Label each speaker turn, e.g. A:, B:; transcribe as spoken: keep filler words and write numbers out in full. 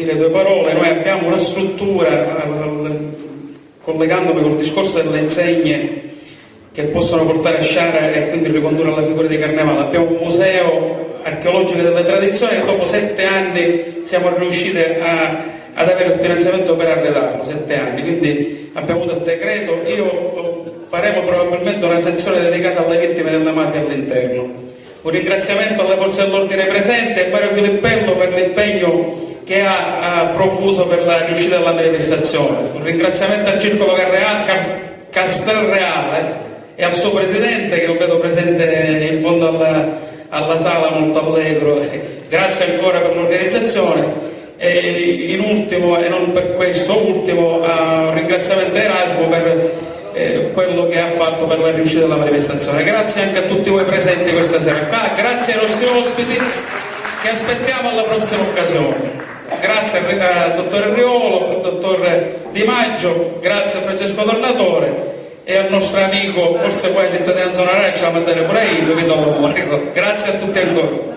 A: dire due parole. Noi abbiamo una struttura, collegandomi col discorso delle insegne che possono portare a Sciara e quindi ricondurre alla figura di Carnevale. Abbiamo un museo archeologico delle tradizioni e dopo sette anni siamo riusciti a, ad avere il finanziamento per arredarlo, sette anni, quindi abbiamo avuto il decreto. Io faremo probabilmente una sezione dedicata alle vittime della mafia all'interno. Un ringraziamento alle forze dell'ordine presenti e Mario Filippello per l'impegno che ha, ha profuso per la riuscita della manifestazione. Un ringraziamento al Circolo Castelreale e al suo presidente, che lo vedo presente in fondo alla, alla sala molto allegro. Grazie ancora per l'organizzazione. E in ultimo, e non per questo ultimo, uh, un ringraziamento a Erasmo per eh, quello che ha fatto per la riuscita della manifestazione. Grazie anche a tutti voi presenti questa sera qua, grazie ai nostri ospiti che aspettiamo alla prossima occasione. Grazie al dottor Riolo, al dottor Di Maggio, grazie a Francesco Tornatore e al nostro amico, forse poi cittadinanza onoraria ce la mandare pure io, vi do l'amore. Grazie a tutti ancora.